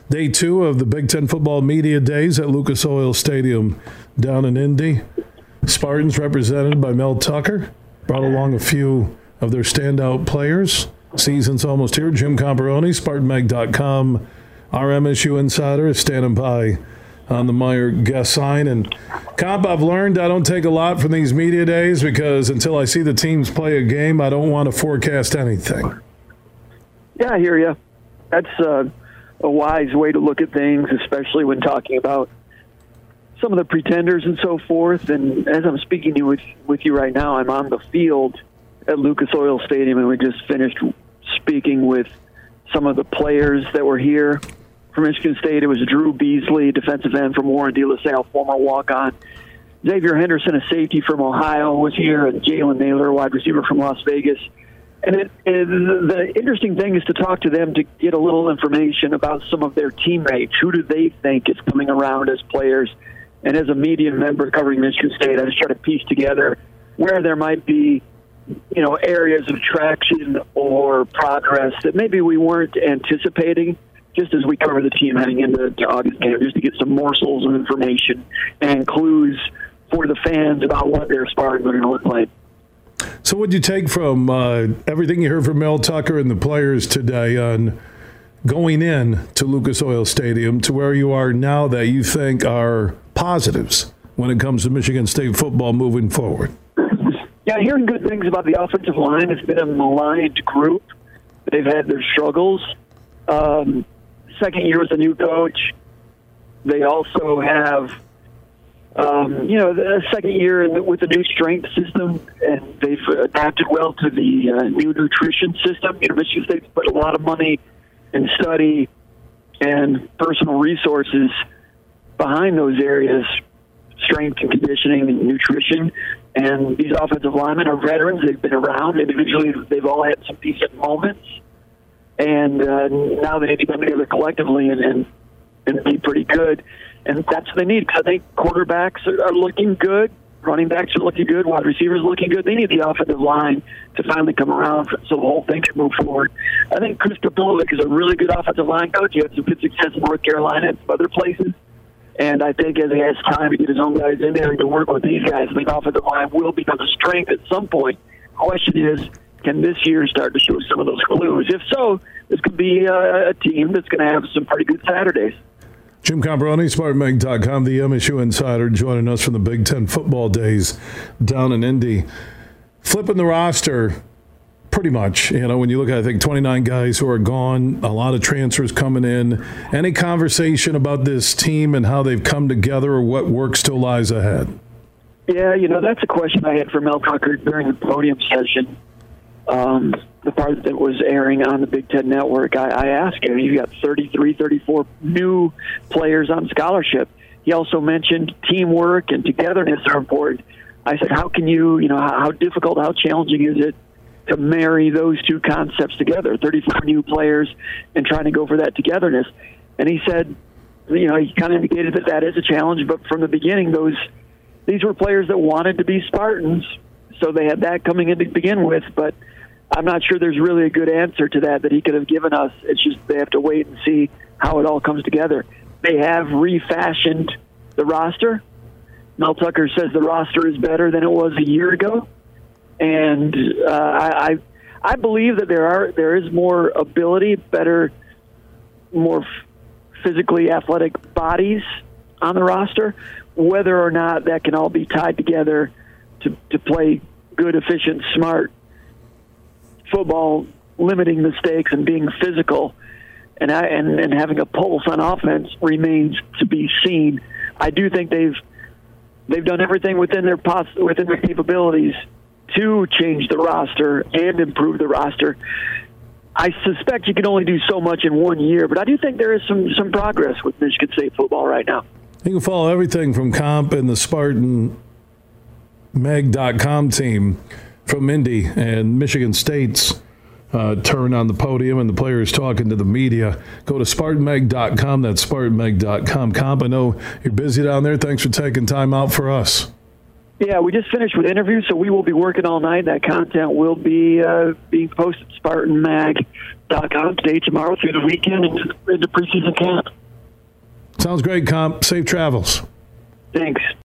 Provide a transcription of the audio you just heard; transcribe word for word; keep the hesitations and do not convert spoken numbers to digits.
Day two of the Big Ten Football Media Days at Lucas Oil Stadium down in Indy. Spartans, represented by Mel Tucker, brought along a few of their standout players. Season's almost here. Jim Comparoni, Spartan Mag dot com, our M S U insider, is standing by on the Meyer guest sign. And Comp, I've learned I don't take a lot from these media days because until I see the teams play a game, I don't want to forecast anything. Yeah, I hear you. That's uh, a wise way to look at things, especially when talking about some of the pretenders and so forth. And as I'm speaking to you with, with you right now, I'm on the field at Lucas Oil Stadium, and we just finished speaking with some of the players that were here from Michigan State. It was Drew Beasley, defensive end from Warren De La Salle, former walk-on. Xavier Henderson, a safety from Ohio, was here, and Jalen Naylor, wide receiver from Las Vegas. And it, it, the interesting thing is to talk to them to get a little information about some of their teammates. Who do they think is coming around as players? And as a media member covering Michigan State, I just try to piece together where there might be, you know, areas of traction or progress that maybe we weren't anticipating just as we cover the team heading into the August game, just to get some morsels of information and clues for the fans about what their Spartans are going to look like. So what did you take from uh, everything you heard from Mel Tucker and the players today on going in to Lucas Oil Stadium to where you are now that you think are positives when it comes to Michigan State football moving forward? Yeah, hearing good things about the offensive line. It's been a maligned group. They've had their struggles. Um, second year with a new coach. They also have, um, you know, the second year with a new strength system, and they've adapted well to the uh, new nutrition system. You know, Michigan State's put a lot of money and study and personal resources behind those areas, strength and conditioning and nutrition. And these offensive linemen are veterans. They've been around. Individually, they've all had some decent moments. And uh, now they need to come together collectively and, and, and be pretty good. And that's what they need, because I think quarterbacks are, are looking good. Running backs are looking good. Wide receivers are looking good. They need the offensive line to finally come around so the whole thing can move forward. I think Chris Kapilovic is a really good offensive line coach. He had some good success in North Carolina and some other places. And I think as he has time to get his own guys in there and to work with these guys, I think offensive line will become a strength at some point. The question is, can this year start to show some of those clues? If so, this could be a, a team that's going to have some pretty good Saturdays. Jim Comparoni, Spartan Mag dot com, the M S U insider, joining us from the Big Ten Football Days down in Indy. Flipping the roster, pretty much. You know, when you look at, I think, twenty-nine guys who are gone, a lot of transfers coming in. Any conversation about this team and how they've come together or what work still lies ahead? Yeah, you know, that's a question I had for Mel Tucker during the podium session. Um, the part that was airing on the Big Ten Network, I, I asked him, you got thirty-three, thirty-four new players on scholarship. He also mentioned teamwork and togetherness are important. I said, how can you, you know, how, how difficult, how challenging is it to marry those two concepts together, thirty-four new players and trying to go for that togetherness? And he said, you know, he kind of indicated that that is a challenge, but from the beginning, those these were players that wanted to be Spartans, so they had that coming in to begin with, but I'm not sure there's really a good answer to that that he could have given us. It's just they have to wait and see how it all comes together. They have refashioned the roster. Mel Tucker says the roster is better than it was a year ago, and uh, I I believe that there are there is more ability, better, more physically athletic bodies on the roster. Whether or not that can all be tied together to to play good, efficient, smart football, limiting mistakes and being physical and, I, and and having a pulse on offense remains to be seen. I do think they've they've done everything within their poss- within their capabilities to change the roster and improve the roster. I suspect you can only do so much in one year, but I do think there is some some progress with Michigan State football right now. You can follow everything from Comp and the Spartan Mag dot com team from Indy and Michigan State's uh, turn on the podium and the players talking to the media. Go to Spartan Mag dot com. That's Spartan Mag dot com. Comp, I know you're busy down there. Thanks for taking time out for us. Yeah, we just finished with interviews, so we will be working all night. That content will be uh, being posted at Spartan Mag dot com today, tomorrow, through the weekend, and into preseason camp. Sounds great, Comp. Safe travels. Thanks.